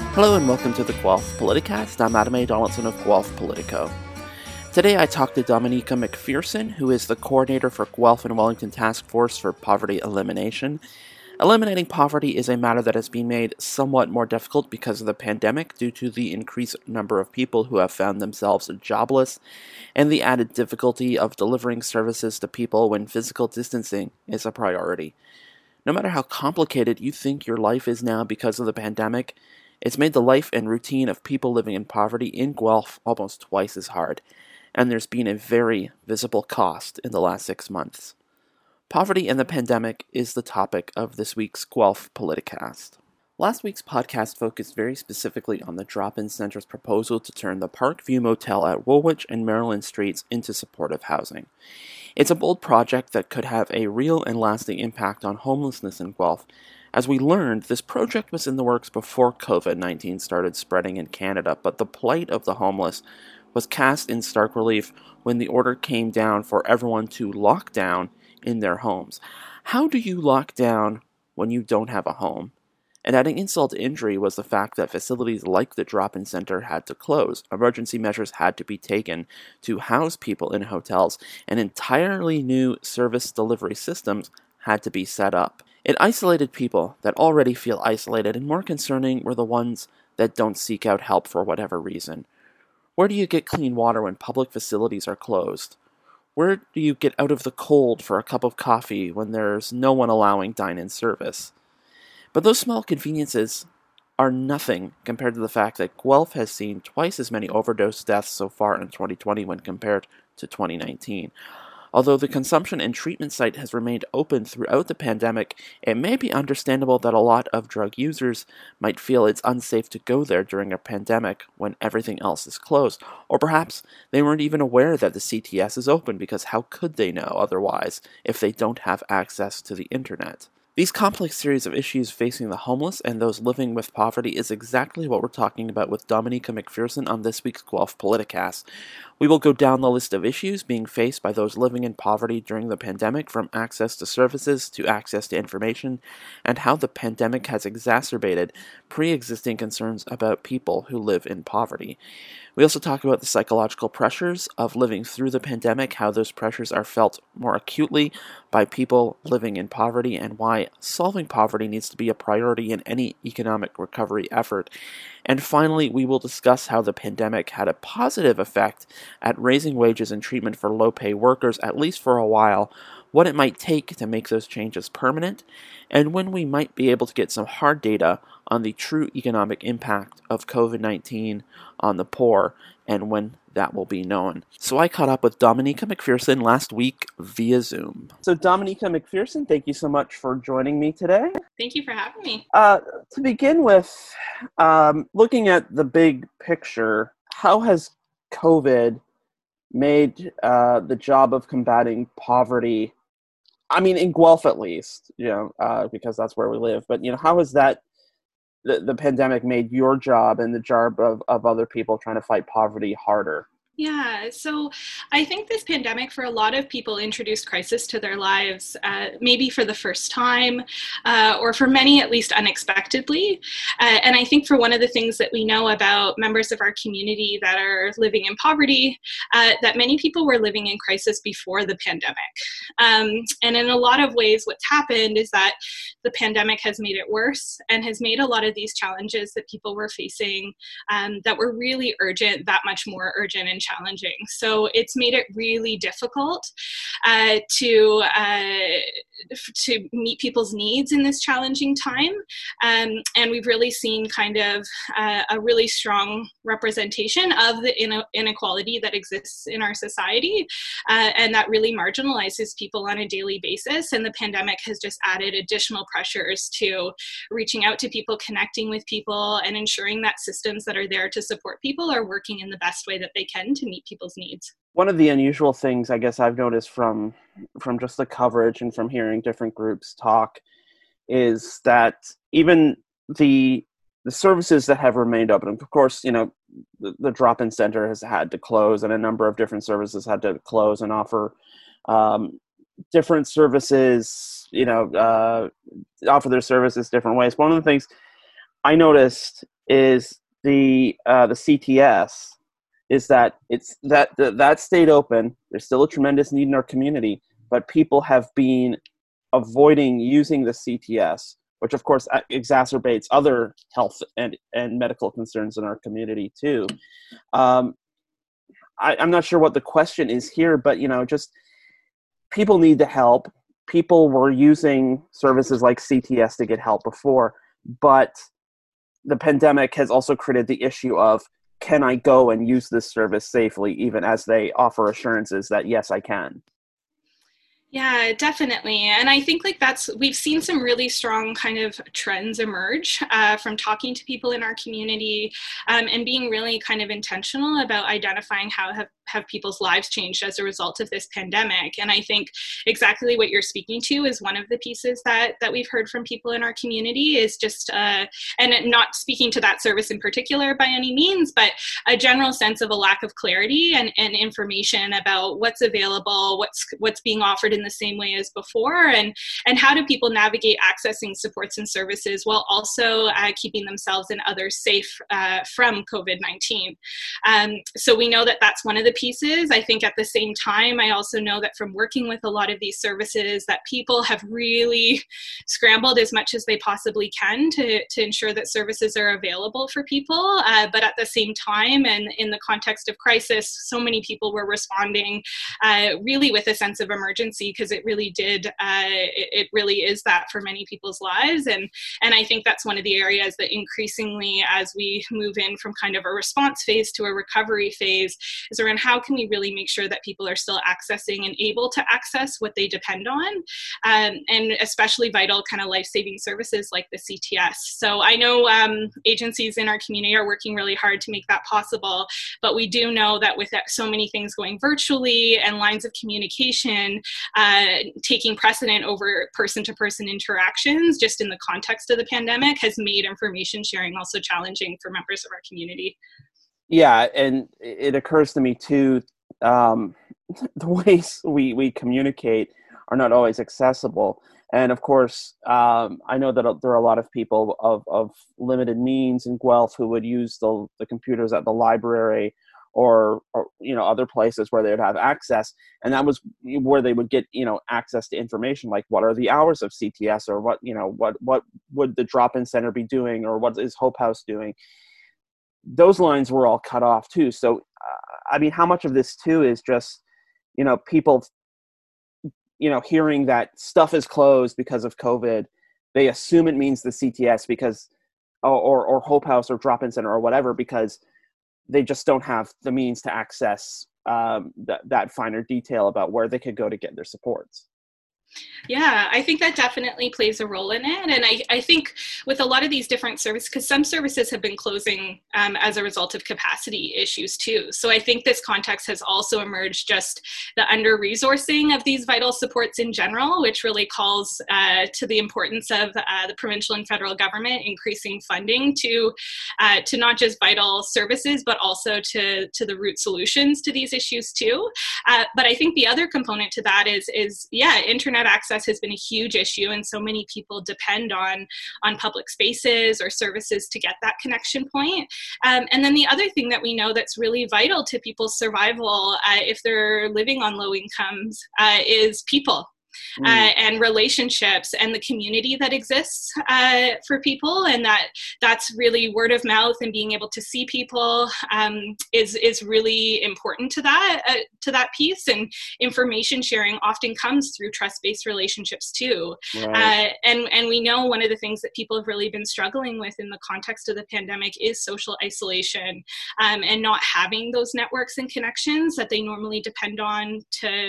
Hello and welcome to the Guelph Politicast. I'm Adam A. Donaldson of Guelph Politico. Today I talked to Dominica McPherson, who is the coordinator for Guelph and Wellington Task Force for Poverty Elimination. Eliminating poverty is a matter that has been made somewhat more difficult because of the pandemic due to the increased number of people who have found themselves jobless and the added difficulty of delivering services to people when physical distancing is a priority. No matter how complicated you think your life is now because of the pandemic, it's made the life and routine of people living in poverty in Guelph almost twice as hard, and there's been a very visible cost in the last 6 months. Poverty and the pandemic is the topic of this week's Guelph Politicast. Last week's podcast focused very specifically on the Drop-In Center's proposal to turn the Parkview Motel at Woolwich and Maryland Streets into supportive housing. It's a bold project that could have a real and lasting impact on homelessness in Guelph. As we learned, this project was in the works before COVID-19 started spreading in Canada, but the plight of the homeless was cast in stark relief when the order came down for everyone to lock down in their homes. How do you lock down when you don't have a home? And adding insult to injury was the fact that facilities like the Drop-In Center had to close. Emergency measures had to be taken to house people in hotels, and entirely new service delivery systems had to be set up. It isolated people that already feel isolated, and more concerning were the ones that don't seek out help for whatever reason. Where do you get clean water when public facilities are closed? Where do you get out of the cold for a cup of coffee when there's no one allowing dine-in service? But those small conveniences are nothing compared to the fact that Guelph has seen twice as many overdose deaths so far in 2020 when compared to 2019. Although the consumption and treatment site has remained open throughout the pandemic, it may be understandable that a lot of drug users might feel it's unsafe to go there during a pandemic when everything else is closed. Or perhaps they weren't even aware that the CTS is open because how could they know otherwise if they don't have access to the internet? These complex series of issues facing the homeless and those living with poverty is exactly what we're talking about with Dominica McPherson on this week's Guelph Politicast. We will go down the list of issues being faced by those living in poverty during the pandemic, from access to services to access to information, and how the pandemic has exacerbated pre-existing concerns about people who live in poverty. We also talk about the psychological pressures of living through the pandemic, how those pressures are felt more acutely by people living in poverty, and why solving poverty needs to be a priority in any economic recovery effort. And finally, we will discuss how the pandemic had a positive effect at raising wages and treatment for low-pay workers, at least for a while, what it might take to make those changes permanent, and when we might be able to get some hard data on the true economic impact of COVID-19 on the poor, and when that will be known. So I caught up with Dominica McPherson last week via Zoom. So Dominica McPherson, thank you so much for joining me today. Thank you for having me. To begin with, looking at the big picture, how has COVID made the job of combating poverty, I mean, in Guelph at least, because that's where we live, but, how has that, the pandemic made your job and the job of other people trying to fight poverty harder? Yeah, so I think this pandemic for a lot of people introduced crisis to their lives, maybe for the first time, or for many at least unexpectedly. And I think for one of the things that we know about members of our community that are living in poverty, that many people were living in crisis before the pandemic. And in a lot of ways, what's happened is that the pandemic has made it worse and has made a lot of these challenges that people were facing that were really urgent, that much more urgent and challenging. So it's made it really difficult to meet people's needs in this challenging time. And we've really seen kind of a really strong representation of the inequality that exists in our society, and that really marginalizes people on a daily basis. And the pandemic has just added additional pressures to reaching out to people, connecting with people, and ensuring that systems that are there to support people are working in the best way that they can to meet people's needs. One of the unusual things I guess I've noticed from just the coverage and from hearing different groups talk is that even the services that have remained open, of course, the Drop-In Center has had to close, and a number of different services had to close and offer different services, offer their services different ways. One of the things I noticed is the CTS, is that that stayed open. There's still a tremendous need in our community, but people have been avoiding using the CTS, which of course exacerbates other health and medical concerns in our community too. I'm not sure what the question is here, but just people need the help. People were using services like CTS to get help before, but the pandemic has also created the issue of, can I go and use this service safely, even as they offer assurances that, yes, I can? Yeah, definitely. And I think we've seen some really strong kind of trends emerge from talking to people in our community, and being really kind of intentional about identifying how have people's lives changed as a result of this pandemic. And I think exactly what you're speaking to is one of the pieces that we've heard from people in our community is just, and not speaking to that service in particular by any means, but a general sense of a lack of clarity and information about what's available, what's being offered in the same way as before, and how do people navigate accessing supports and services while also keeping themselves and others safe from COVID-19. So we know that that's one of the pieces. I think at the same time, I also know that from working with a lot of these services that people have really scrambled as much as they possibly can to ensure that services are available for people. But at the same time, and in the context of crisis, so many people were responding really with a sense of emergency, because it really did, it really is that for many people's lives. And I think that's one of the areas that increasingly, as we move in from kind of a response phase to a recovery phase, is around how can we really make sure that people are still accessing and able to access what they depend on, and especially vital kind of life-saving services like the CTS. So I know agencies in our community are working really hard to make that possible, but we do know that with so many things going virtually and lines of communication taking precedent over person-to-person interactions, just in the context of the pandemic, has made information sharing also challenging for members of our community. Yeah, and it occurs to me too, the ways we communicate are not always accessible. And of course, I know that there are a lot of people of limited means in Guelph who would use the computers at the library or other places where they would have access, and that was where they would get access to information like what are the hours of CTS, or what would the drop-in center be doing, or what is Hope House doing. Those lines were all cut off too. So I mean, how much of this too is just people hearing that stuff is closed because of COVID, they assume it means the CTS because or Hope House or drop-in center or whatever, because they just don't have the means to access that finer detail about where they could go to get their supports. Yeah, I think that definitely plays a role in it. And I think with a lot of these different services, because some services have been closing as a result of capacity issues too. So I think this context has also emerged just the under-resourcing of these vital supports in general, which really calls to the importance of the provincial and federal government increasing funding to not just vital services, but also to the root solutions to these issues too. But I think the other component to that is internet access has been a huge issue, and so many people depend on public spaces or services to get that connection point. And then the other thing that we know that's really vital to people's survival if they're living on low incomes is people. And relationships and the community that exists for people, and that's really word of mouth and being able to see people is really important to that piece. And information sharing often comes through trust-based relationships too. Right. And we know one of the things that people have really been struggling with in the context of the pandemic is social isolation, and not having those networks and connections that they normally depend on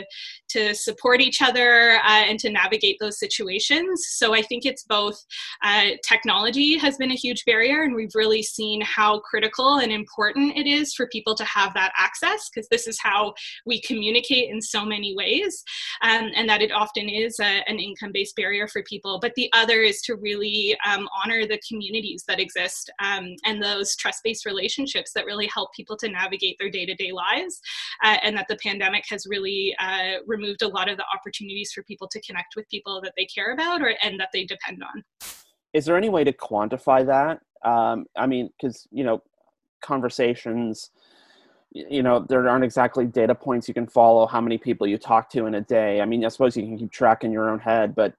to support each other and to navigate those situations. So I think it's both technology has been a huge barrier, and we've really seen how critical and important it is for people to have that access, because this is how we communicate in so many ways, and that it often is an income-based barrier for people. But the other is to really honor the communities that exist and those trust-based relationships that really help people to navigate their day-to-day lives, and that the pandemic has really removed a lot of the opportunities for people to connect with people that they care about and that they depend on. Is there any way to quantify that? I mean, because, conversations, there aren't exactly data points you can follow how many people you talk to in a day. I mean, I suppose you can keep track in your own head, but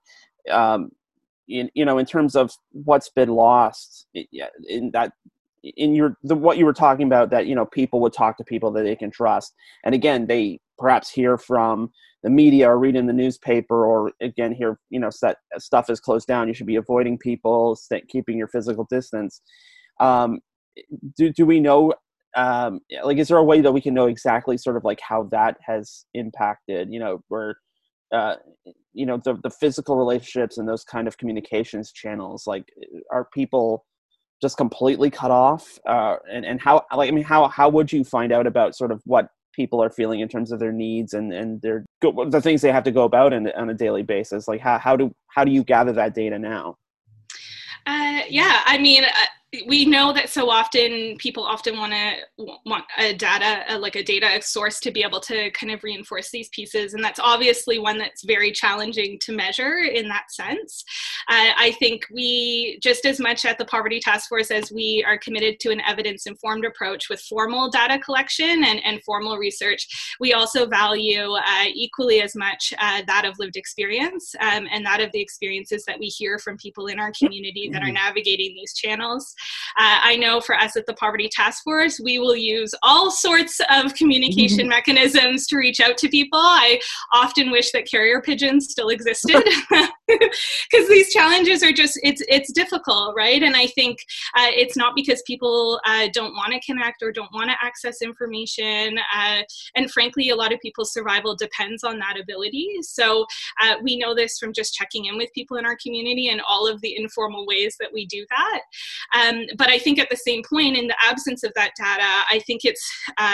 in terms of what's been lost, what you were talking about, that people would talk to people that they can trust, and again, they perhaps hear from the media or read in the newspaper, or again hear that stuff is closed down, you should be avoiding people, keeping your physical distance. Do we know, is there a way that we can know exactly sort of like how that has impacted, where the physical relationships and those kind of communications channels, like, are people just completely cut off? And how, how would you find out about sort of what people are feeling in terms of their needs and the things they have to go about on a daily basis? Like, how do you gather that data now? Yeah, I mean, we know that so often people often want a data source to be able to kind of reinforce these pieces, and that's obviously one that's very challenging to measure in that sense. I think we, just as much at the Poverty Task Force as we are committed to an evidence-informed approach with formal data collection and formal research, we also value equally as much that of lived experience, and that of the experiences that we hear from people in our community that are navigating these channels. I know for us at the Poverty Task Force, we will use all sorts of communication mechanisms to reach out to people. I often wish that carrier pigeons still existed, because these challenges are just, it's difficult, right? And I think it's not because people don't want to connect or don't want to access information. And frankly, a lot of people's survival depends on that ability. So we know this from just checking in with people in our community and all of the informal ways that we do that. But I think at the same point, in the absence of that data, I think it's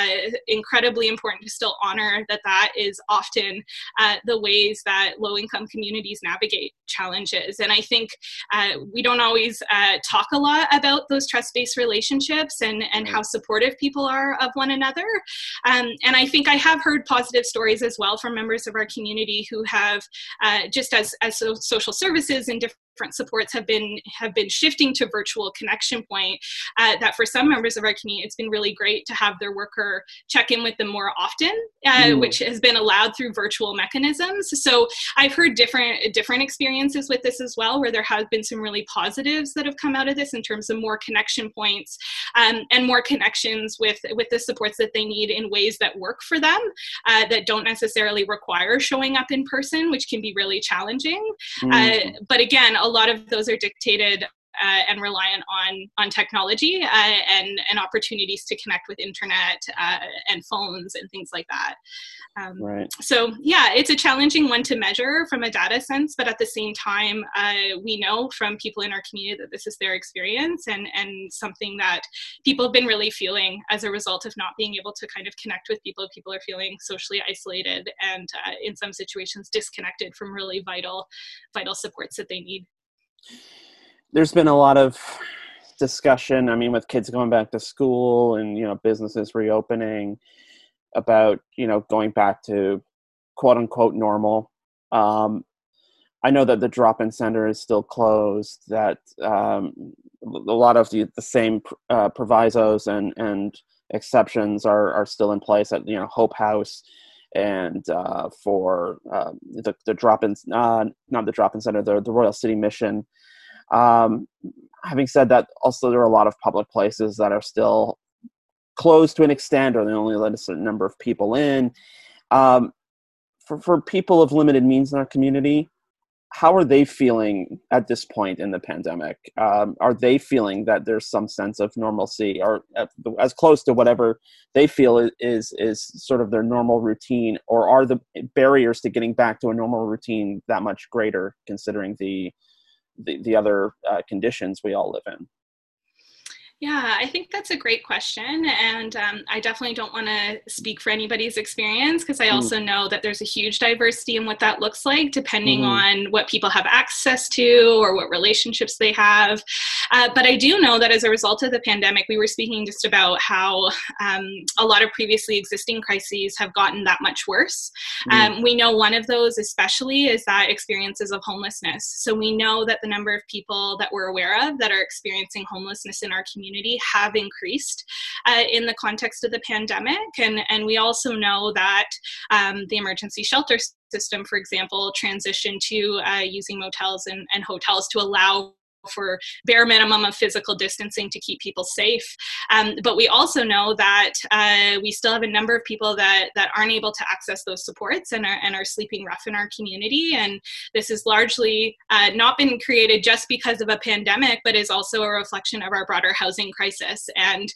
incredibly important to still honor that is often the ways that low-income communities navigate challenges. And I think we don't always talk a lot about those trust-based relationships and how supportive people are of one another. And I think I have heard positive stories as well from members of our community who have, just as social services and different supports have been shifting to virtual connection point, that for some members of our community, it's been really great to have their worker check in with them more often, which has been allowed through virtual mechanisms. So I've heard different experiences with this as well, where there have been some really positives that have come out of this in terms of more connection points, and more connections with the supports that they need in ways that work for them, that don't necessarily require showing up in person, which can be really challenging. But again, a lot of those are dictated and reliant on technology and opportunities to connect with internet and phones and things like that. Right. So yeah, it's a challenging one to measure from a data sense, but at the same time, we know from people in our community that this is their experience and something that people have been really feeling as a result of not being able to kind of connect with people. People are feeling socially isolated and in some situations disconnected from really vital supports that they need. There's been a lot of discussion, I mean, with kids going back to school and, businesses reopening, about, going back to quote unquote normal. I know that the drop-in center is still closed, that a lot of the same provisos and exceptions are still in place at, Hope House, and for the drop-in, not the drop-in center, the Royal City Mission. Having said that, also there are a lot of public places that are still closed to an extent, or they only let a certain number of people in. For people of limited means in our community, how are they feeling at this point in the pandemic? Are they feeling that there's some sense of normalcy, or as close to whatever they feel is sort of their normal routine, or are the barriers to getting back to a normal routine that much greater, considering the other conditions we all live in? Yeah, I think that's a great question. And I definitely don't want to speak for anybody's experience, because I also know that there's a huge diversity in what that looks like, depending on what people have access to or what relationships they have. But I do know that as a result of the pandemic, we were speaking just about how a lot of previously existing crises have gotten that much worse. We know one of those especially is that experiences of homelessness. So we know that the number of people that we're aware of that are experiencing homelessness in our community have increased in the context of the pandemic. And we also know that the emergency shelter system, for example, transitioned to using motels and hotels to allow for bare minimum of physical distancing to keep people safe. But we also know that we still have a number of people that aren't able to access those supports and are sleeping rough in our community. And this has largely not been created just because of a pandemic, but is also a reflection of our broader housing crisis and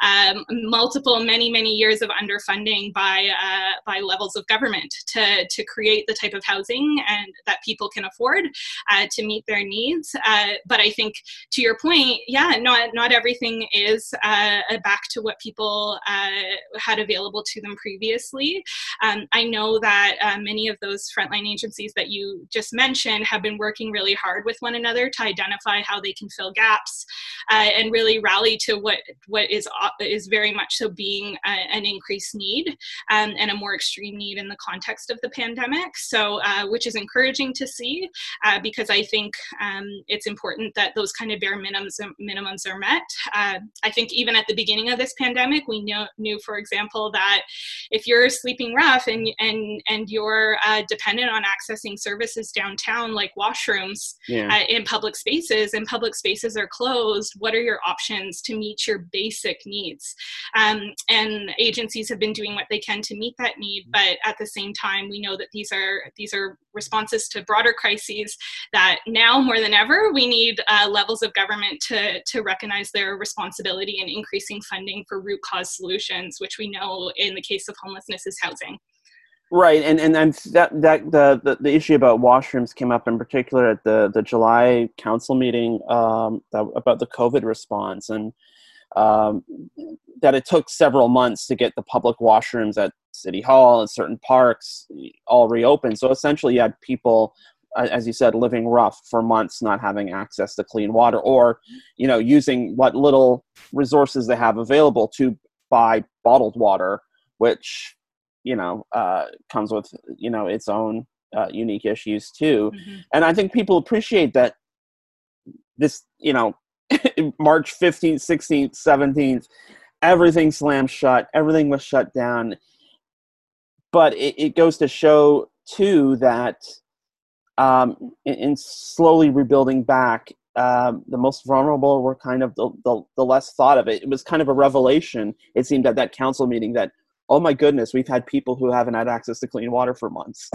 many years of underfunding by levels of government to create the type of housing and that people can afford to meet their needs. But I think, to your point, not everything is back to what people had available to them previously. I know that many of those frontline agencies that you just mentioned have been working really hard with one another to identify how they can fill gaps and really rally to what is very much so being an increased need and a more extreme need in the context of the pandemic. So, which is encouraging to see because I think it's important that those kind of bare minimums are met. I think even at the beginning of this pandemic, we knew, for example, that if you're sleeping rough and you're dependent on accessing services downtown like washrooms in public spaces, and public spaces are closed, what are your options to meet your basic needs? And agencies have been doing what they can to meet that need, but at the same time, we know that these are responses to broader crises that now more than ever we need levels of government to recognize their responsibility in increasing funding for root cause solutions, which we know in the case of homelessness is housing. Right, and that the issue about washrooms came up in particular at the July council meeting about the COVID response, and that it took several months to get the public washrooms at City Hall and certain parks all reopened. So essentially, you had people, as you said, living rough for months, not having access to clean water, or using what little resources they have available to buy bottled water, which comes with its own unique issues too. Mm-hmm. And I think people appreciate that this March 15th, 16th, 17th, everything slammed shut, everything was shut down. But it goes to show too that in slowly rebuilding back, the most vulnerable were kind of the less thought of it. It was kind of a revelation, it seemed, at that council meeting that, oh my goodness, we've had people who haven't had access to clean water for months.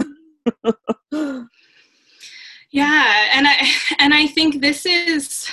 Yeah, and I think this is,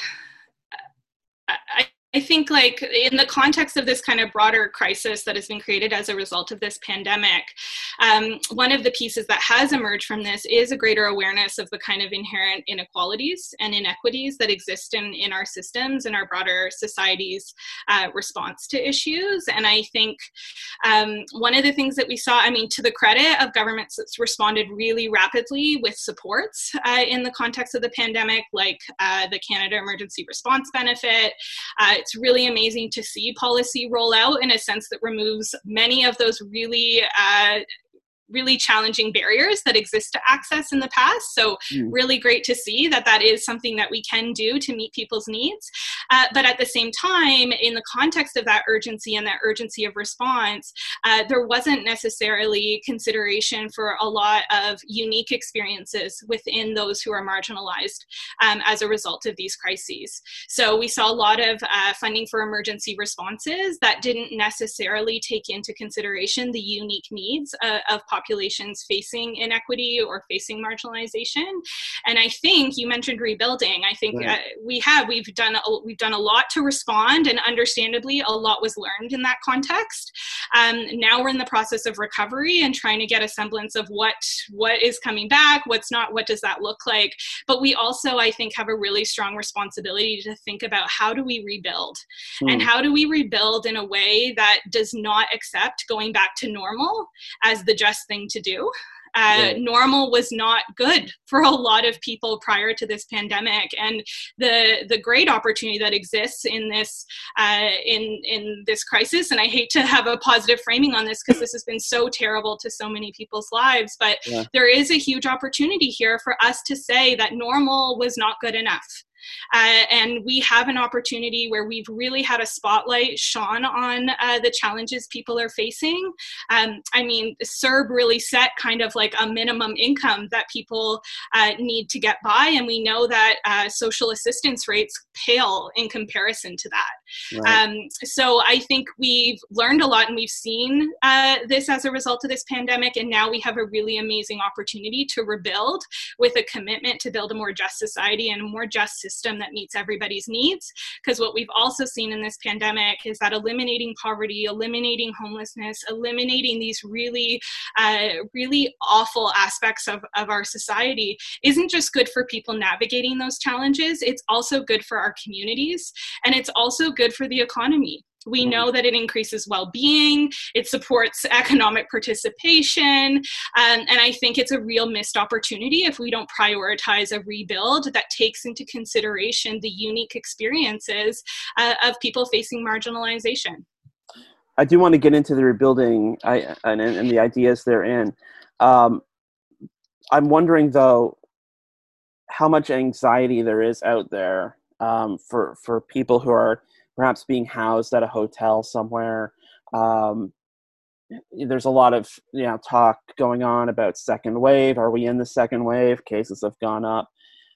I think, like, in the context of this kind of broader crisis that has been created as a result of this pandemic, one of the pieces that has emerged from this is a greater awareness of the kind of inherent inequalities and inequities that exist in our systems and our broader society's response to issues. And I think one of the things that we saw, to the credit of governments that's responded really rapidly with supports in the context of the pandemic, like the Canada Emergency Response Benefit. It's really amazing to see policy roll out in a sense that removes many of those really challenging barriers that exist to access in the past. So really great to see that is something that we can do to meet people's needs. But at the same time, in the context of that urgency and that urgency of response, there wasn't necessarily consideration for a lot of unique experiences within those who are marginalized as a result of these crises. So we saw a lot of funding for emergency responses that didn't necessarily take into consideration the unique needs of populations facing inequity or facing marginalization. And I think you mentioned rebuilding. I think we've done a lot to respond, and understandably a lot was learned in that context. Now we're in the process of recovery and trying to get a semblance of what is coming back, what's not, what does that look like. But we also, I think, have a really strong responsibility to think about how do we rebuild, and how do we rebuild in a way that does not accept going back to normal as the just thing to do. Normal was not good for a lot of people prior to this pandemic, and the great opportunity that exists in this in this crisis. And I hate to have a positive framing on this because this has been so terrible to so many people's lives, but there is a huge opportunity here for us to say that normal was not good enough. And we have an opportunity where we've really had a spotlight shone on the challenges people are facing. I mean, CERB really set kind of like a minimum income that people need to get by, and we know that social assistance rates pale in comparison to that. Right. So I think we've learned a lot, and we've seen this as a result of this pandemic, and now we have a really amazing opportunity to rebuild with a commitment to build a more just society and a more just system that meets everybody's needs. Because what we've also seen in this pandemic is that eliminating poverty, eliminating homelessness, eliminating these really, really awful aspects of our society isn't just good for people navigating those challenges, it's also good for our communities, and it's also good for the economy. We know that it increases well-being, it supports economic participation, and I think it's a real missed opportunity if we don't prioritize a rebuild that takes into consideration the unique experiences of people facing marginalization. I do want to get into the rebuilding and the ideas therein. I'm wondering, though, how much anxiety there is out there for people who are perhaps being housed at a hotel somewhere. There's a lot of talk going on about second wave. Are we in the second wave? Cases have gone up.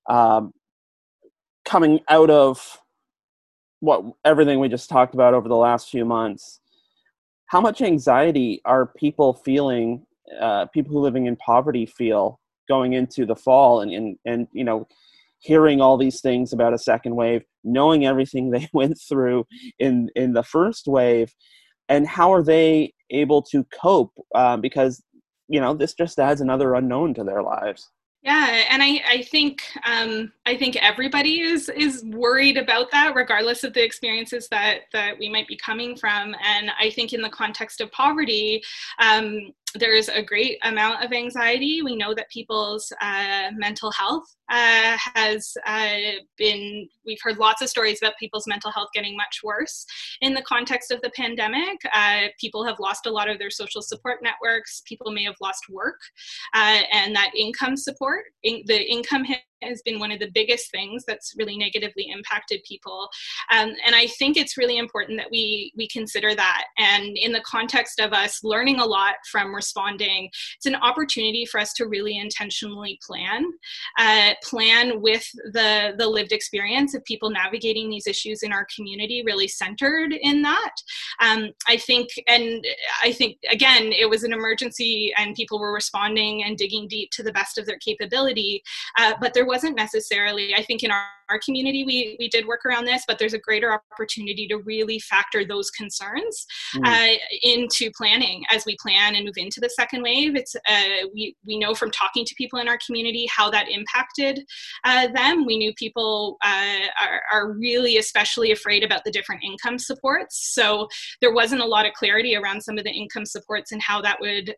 Coming out of everything we just talked about over the last few months, how much anxiety are people feeling, people who are living in poverty feel going into the fall and hearing all these things about a second wave, knowing everything they went through in the first wave, and how are they able to cope? Because, this just adds another unknown to their lives. Yeah, and I think everybody is worried about that, regardless of the experiences that we might be coming from. And I think in the context of poverty, there is a great amount of anxiety. We know that people's mental health has been, we've heard lots of stories about people's mental health getting much worse in the context of the pandemic. People have lost a lot of their social support networks. People may have lost work, and that income support, the income hit has been one of the biggest things that's really negatively impacted people. And I think it's really important that we consider that. And in the context of us learning a lot from responding, it's an opportunity for us to really intentionally plan with the lived experience of people navigating these issues in our community, really centered in that. I think, again, it was an emergency and people were responding and digging deep to the best of their capability, but there wasn't necessarily, I think in our community, we did work around this, but there's a greater opportunity to really factor those concerns into planning as we plan and move into the second wave. It's we know from talking to people in our community how that impacted them. We knew people are really especially afraid about the different income supports. So there wasn't a lot of clarity around some of the income supports and how that would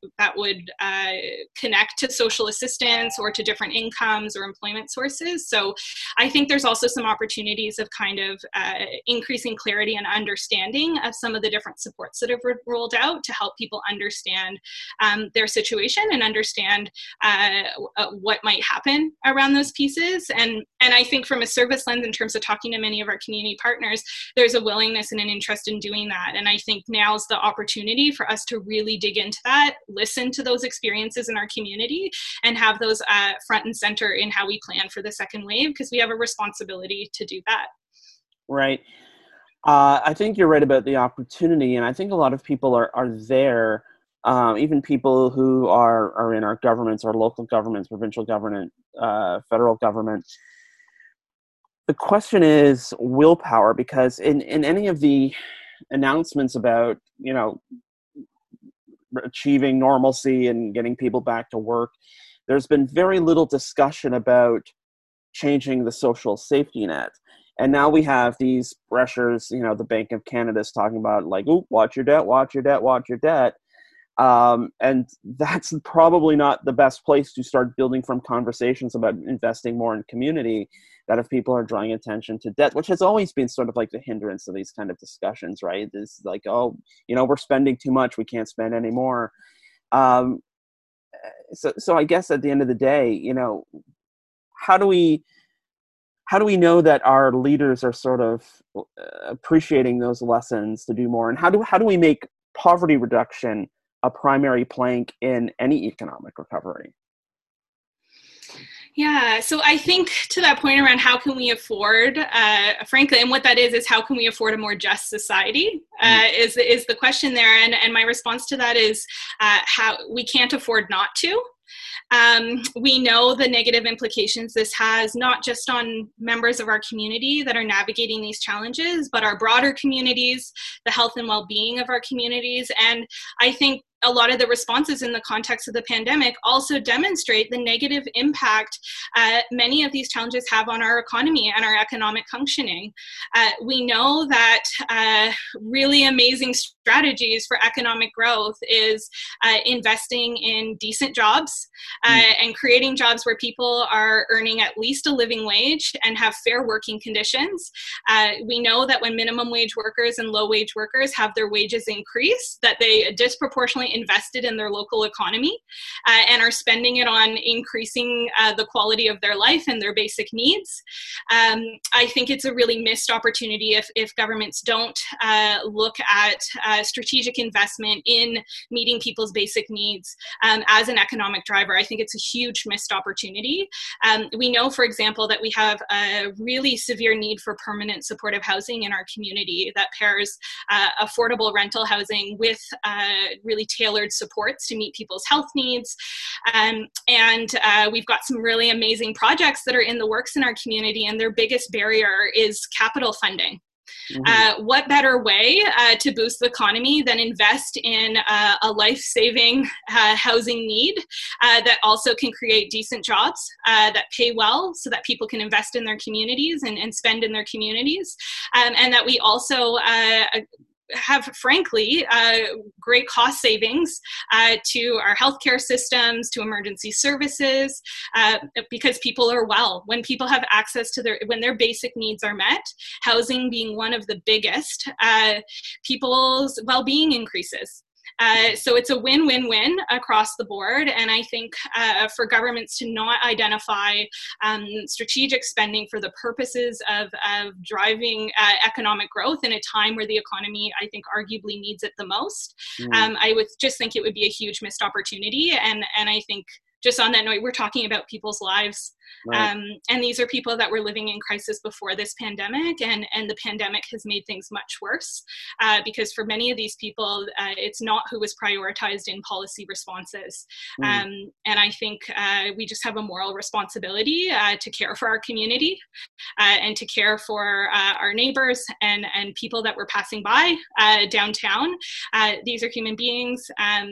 connect to social assistance or to different incomes or employment sources. So I think there's also some opportunities of kind of increasing clarity and understanding of some of the different supports that have rolled out to help people understand their situation and understand what might happen around those pieces. And I think from a service lens, in terms of talking to many of our community partners, there's a willingness and an interest in doing that. And I think now's the opportunity for us to really dig into that, listen to those experiences in our community, and have those front and center in how we plan for the second wave, because we have a responsibility to do that. Right. I think you're right about the opportunity, and I think a lot of people are there, even people who are in our governments, our local governments, provincial government, federal government. The question is willpower, because in any of the announcements about, achieving normalcy and getting people back to work, there's been very little discussion about changing the social safety net. And now we have these pressures, the Bank of Canada is talking about like, watch your debt, watch your debt, watch your debt. And that's probably not the best place to start building from conversations about investing more in community, that if people are drawing attention to debt, which has always been sort of like the hindrance of these kind of discussions, right? It's like, oh, we're spending too much, we can't spend any more. Um, so I guess at the end of the day, how do we know that our leaders are sort of appreciating those lessons to do more? And how do we make poverty reduction a primary plank in any economic recovery? Yeah, so I think to that point around how can we afford, frankly, and what that is how can we afford a more just society is the question there. And my response to that is how we can't afford not to. We know the negative implications this has, not just on members of our community that are navigating these challenges, but our broader communities, the health and well-being of our communities. And I think a lot of the responses in the context of the pandemic also demonstrate the negative impact many of these challenges have on our economy and our economic functioning. We know that really amazing strategies for economic growth is investing in decent jobs and creating jobs where people are earning at least a living wage and have fair working conditions. We know that when minimum wage workers and low wage workers have their wages increase, that they disproportionately invested in their local economy and are spending it on increasing the quality of their life and their basic needs. I think it's a really missed opportunity if governments don't look at strategic investment in meeting people's basic needs as an economic driver. I think it's a huge missed opportunity. We know, for example, that we have a really severe need for permanent supportive housing in our community that pairs affordable rental housing with really tailored supports to meet people's health needs. And we've got some really amazing projects that are in the works in our community, and their biggest barrier is capital funding. What better way to boost the economy than invest in a life-saving housing need that also can create decent jobs that pay well so that people can invest in their communities and spend in their communities, and that we also have, frankly, great cost savings to our healthcare systems, to emergency services, because people are well. When people have access to when their basic needs are met, housing being one of the biggest, people's well-being increases. So it's a win-win-win across the board. And I think for governments to not identify strategic spending for the purposes of driving economic growth in a time where the economy, I think, arguably needs it the most, I would just think it would be a huge missed opportunity. And I think just on that note, we're talking about people's lives. Right. And these are people that were living in crisis before this pandemic, and the pandemic has made things much worse because for many of these people, it's not who was prioritized in policy responses. And I think we just have a moral responsibility to care for our community and to care for our neighbors and people that were passing by downtown. These are human beings, and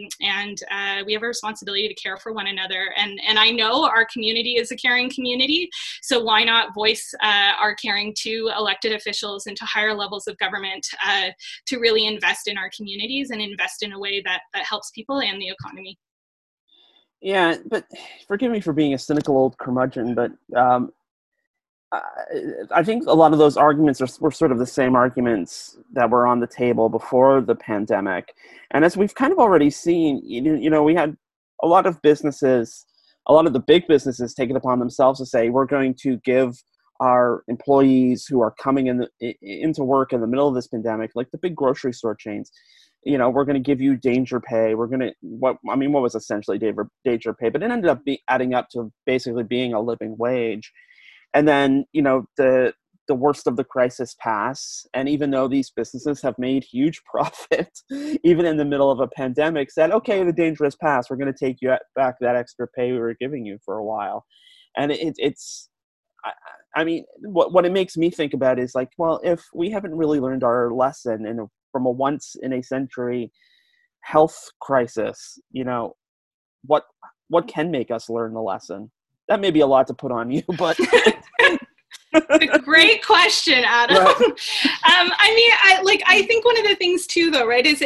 we have a responsibility to care for one another. And I know our community is a caring community, so why not voice our caring to elected officials and to higher levels of government to really invest in our communities and invest in a way that helps people and the economy. Yeah, but forgive me for being a cynical old curmudgeon, but I think a lot of those arguments were sort of the same arguments that were on the table before the pandemic. And as we've kind of already seen, we had a lot of businesses, a lot of the big businesses take it upon themselves to say, we're going to give our employees who are coming into work in the middle of this pandemic, like the big grocery store chains, we're going to give you danger pay. We're going to, what was essentially danger pay, but it ended up adding up to basically being a living wage. And then, the worst of the crisis pass. And even though these businesses have made huge profit, even in the middle of a pandemic, said, okay, the danger has passed. We're going to take you back that extra pay we were giving you for a while. And what it makes me think about is like, well, if we haven't really learned our lesson from a once in a century health crisis, what can make us learn the lesson? That may be a lot to put on you, but A great question, Adam. Right. I think one of the things too, though, right, is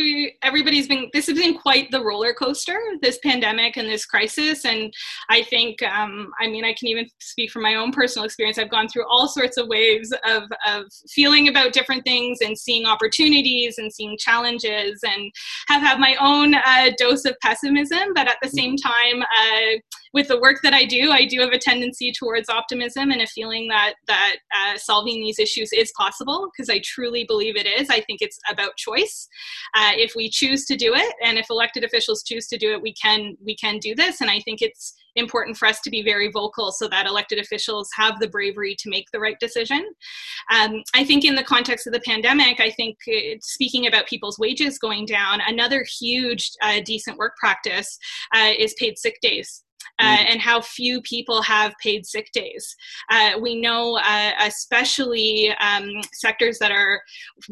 this has been quite the roller coaster, this pandemic and this crisis. And I think, I can even speak from my own personal experience. I've gone through all sorts of waves of feeling about different things and seeing opportunities and seeing challenges, and have had my own dose of pessimism. But at the same time, with the work that I do have a tendency towards optimism and a feeling that solving these issues is possible, because I truly believe it is. I think it's about choice. If we choose to do it, and if elected officials choose to do it, we can do this. And I think it's important for us to be very vocal so that elected officials have the bravery to make the right decision. I think in the context of the pandemic, I think speaking about people's wages going down, another huge decent work practice is paid sick days. And how few people have paid sick days. We know, especially sectors that are,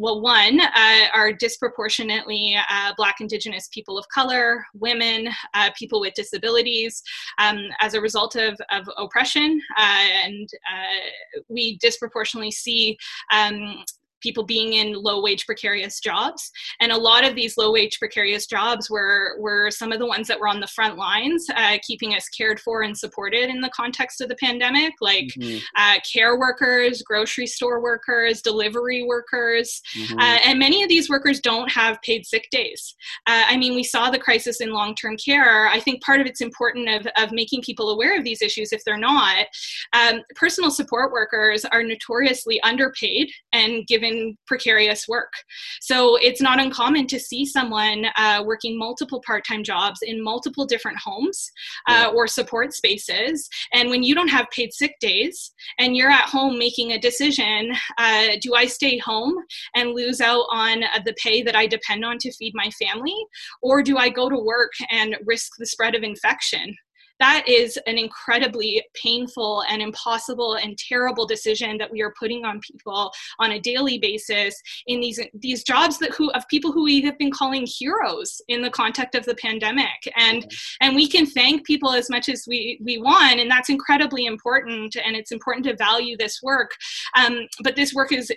are disproportionately Black, Indigenous, people of color, women, people with disabilities, as a result of oppression. And we disproportionately see people being in low-wage precarious jobs. And a lot of these low-wage precarious jobs were some of the ones that were on the front lines, keeping us cared for and supported in the context of the pandemic, like care workers, grocery store workers, delivery workers. And many of these workers don't have paid sick days. We saw the crisis in long-term care. I think part of it's important of making people aware of these issues if they're not. Personal support workers are notoriously underpaid and given precarious work. So it's not uncommon to see someone working multiple part-time jobs in multiple different homes or support spaces. And when you don't have paid sick days and you're at home making a decision, do I stay home and lose out on the pay that I depend on to feed my family? Or do I go to work and risk the spread of infection? That is an incredibly painful and impossible and terrible decision that we are putting on people on a daily basis in these jobs of people who we have been calling heroes in the context of the pandemic. And we can thank people as much as we want, and that's incredibly important, and it's important to value this work. But this work is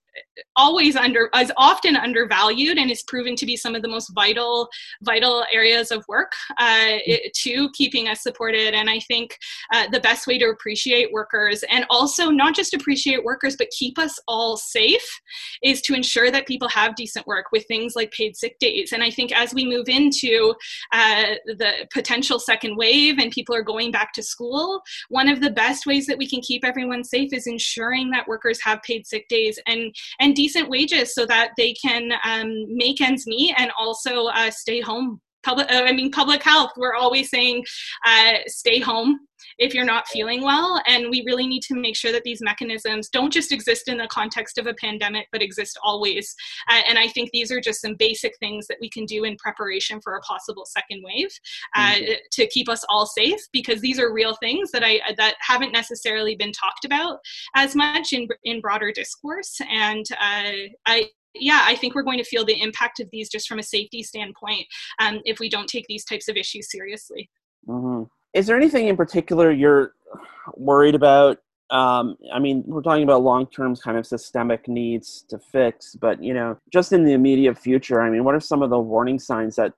often undervalued, and is proven to be some of the most vital areas of work to keeping us supported. And I think the best way to appreciate workers, and also not just appreciate workers, but keep us all safe, is to ensure that people have decent work with things like paid sick days. And I think as we move into the potential second wave and people are going back to school, one of the best ways that we can keep everyone safe is ensuring that workers have paid sick days and decent wages so that they can make ends meet and also stay home. Public health, we're always saying stay home if you're not feeling well. And we really need to make sure that these mechanisms don't just exist in the context of a pandemic, but exist always. And I think these are just some basic things that we can do in preparation for a possible second wave to keep us all safe, because these are real things that haven't necessarily been talked about as much in broader discourse. And I think we're going to feel the impact of these just from a safety standpoint if we don't take these types of issues seriously. Is there anything in particular you're worried about? We're talking about long-term kind of systemic needs to fix, but, just in the immediate future, what are some of the warning signs that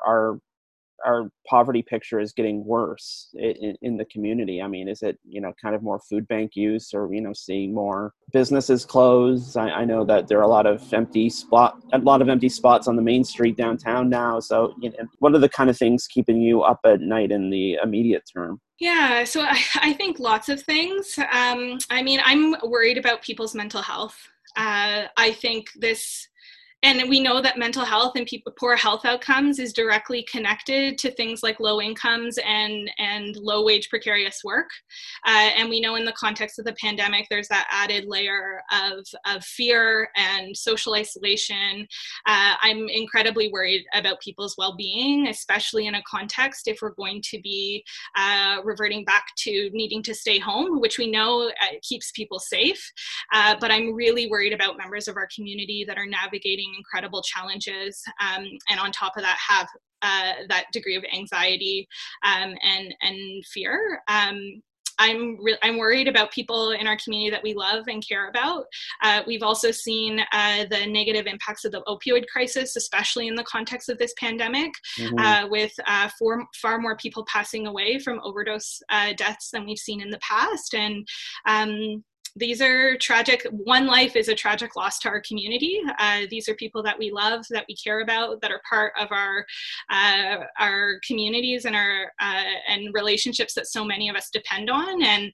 our poverty picture is getting worse in the community? Is it, kind of more food bank use, or, seeing more businesses close? I know that there are a lot of empty spots on the main street downtown now. So, what are the kind of things keeping you up at night in the immediate term? Yeah, so I think lots of things. I'm worried about people's mental health. I think and we know that mental health and poor health outcomes is directly connected to things like low incomes and low wage precarious work. And we know in the context of the pandemic, there's that added layer of fear and social isolation. I'm incredibly worried about people's well-being, especially in a context if we're going to be reverting back to needing to stay home, which we know keeps people safe. But I'm really worried about members of our community that are navigating incredible challenges, and on top of that have that degree of anxiety and fear. I'm worried about people in our community that we love and care about. We've also seen the negative impacts of the opioid crisis, especially in the context of this pandemic, with far more people passing away from overdose deaths than we've seen in the past. And these are tragic. One life is a tragic loss to our community. These are people that we love, that we care about, that are part of our communities and our and relationships that so many of us depend on. And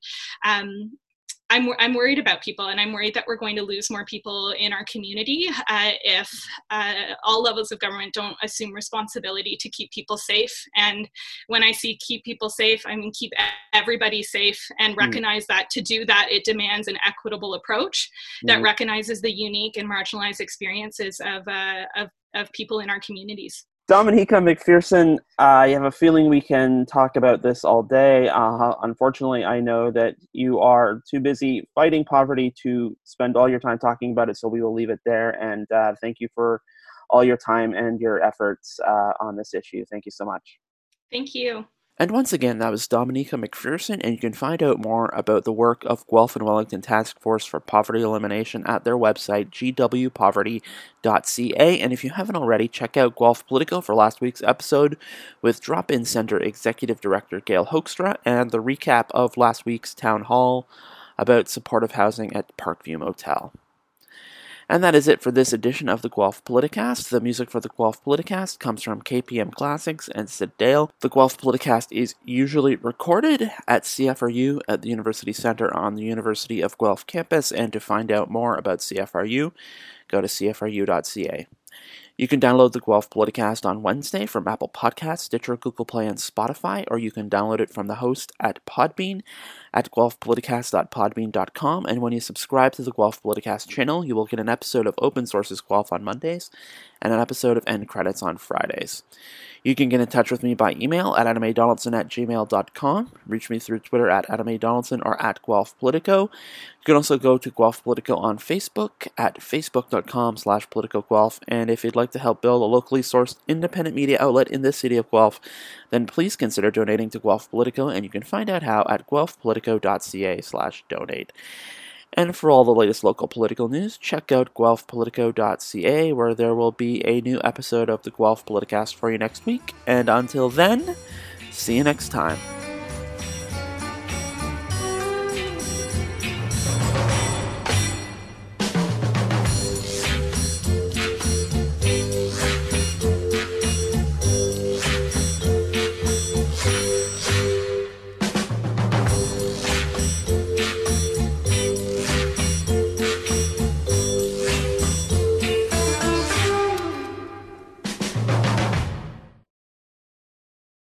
I'm worried about people, and I'm worried that we're going to lose more people in our community if all levels of government don't assume responsibility to keep people safe. And when I see keep people safe, I mean keep everybody safe, and recognize that to do that, it demands an equitable approach that recognizes the unique and marginalized experiences of people in our communities. Dominica McPherson, I have a feeling we can talk about this all day. Unfortunately, I know that you are too busy fighting poverty to spend all your time talking about it, so we will leave it there. And thank you for all your time and your efforts on this issue. Thank you so much. Thank you. And once again, that was Dominica McPherson, and you can find out more about the work of Guelph and Wellington Task Force for Poverty Elimination at their website, gwpoverty.ca. And if you haven't already, check out Guelph Politico for last week's episode with Drop-In Center Executive Director Gail Hoekstra and the recap of last week's town hall about supportive housing at Parkview Motel. And that is it for this edition of the Guelph Politicast. The music for the Guelph Politicast comes from KPM Classics and Sid Dale. The Guelph Politicast is usually recorded at CFRU at the University Center on the University of Guelph campus, and to find out more about CFRU, go to cfru.ca. You can download the Guelph Politicast on Wednesday from Apple Podcasts, Stitcher, Google Play, and Spotify, or you can download it from the host at Podbean at guelphpoliticast.podbean.com. And when you subscribe to the Guelph Politicast channel, you will get an episode of Open Sources Guelph on Mondays and an episode of End Credits on Fridays. You can get in touch with me by email at adamadonaldson@gmail.com, reach me through Twitter at adamadonaldson or at Guelph Politico. You can also go to Guelph Politico on Facebook at facebook.com/PoliticoGuelph, and if you'd like to help build a locally sourced independent media outlet in the city of Guelph, then please consider donating to Guelph Politico, and you can find out how at guelphpolitico.ca/donate. And for all the latest local political news, check out guelphpolitico.ca, where there will be a new episode of the Guelph Politicast for you next week. And until then, see you next time.